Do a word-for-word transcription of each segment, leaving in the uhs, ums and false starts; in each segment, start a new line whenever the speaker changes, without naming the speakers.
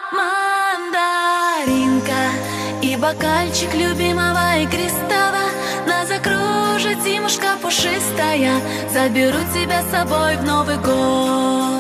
Мандаринка и бокальчик любимого игристого нас закружит зимушка пушистая. Заберу тебя с собой в Новый год.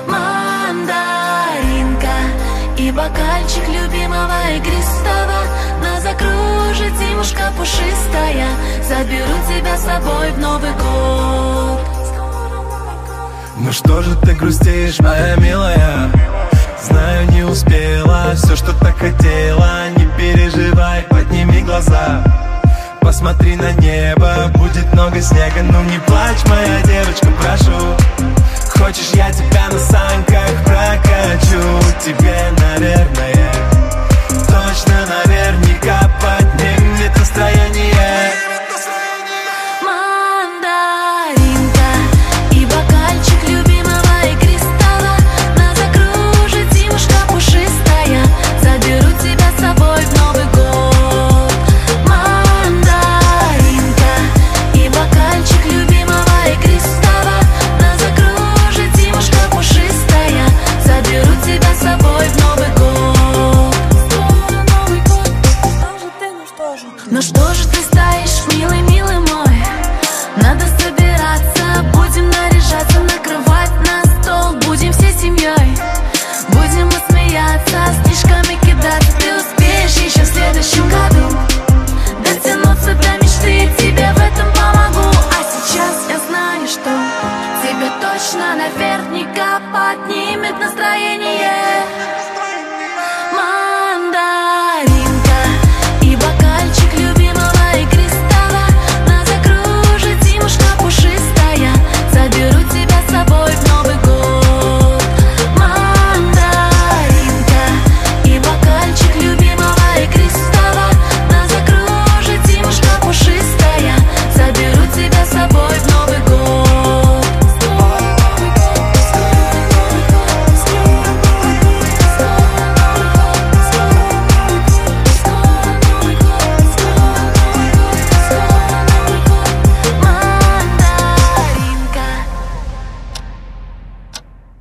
Мандаринка и бокальчик любимого игристого нас закружит зимушка пушистая. Заберу тебя с собой в Новый год.
Ну что же ты грустишь, моя милая? Знаю, не успела все, что так хотела. Не переживай, подними глаза, посмотри на небо, будет много снега. Ну не плачь, моя девочка, прошу. Хочешь, я тебя на санках прокачу? Тебе, наверное, точно наверняка поднимет настроение.
Мандаринка и бокальчик любимого игристого нас закружит зимушка пушистая. Заберу тебя с собой в Новый год. Мандаринка и бокальчик любимого игристого нас закружит зимушка пушистая. Заберу тебя с собой в Новый год. Ну что же ты стоишь, милый, милый мой? Надо собираться, будем наряжаться, накрывать на стол. Будем всей семьей, будем мы смеяться, снежками кидаться. Ты успеешь еще в следующем году дотянуться до мечты, тебе в этом помогу. А сейчас я знаю, что тебе точно наверняка поднимет настроение.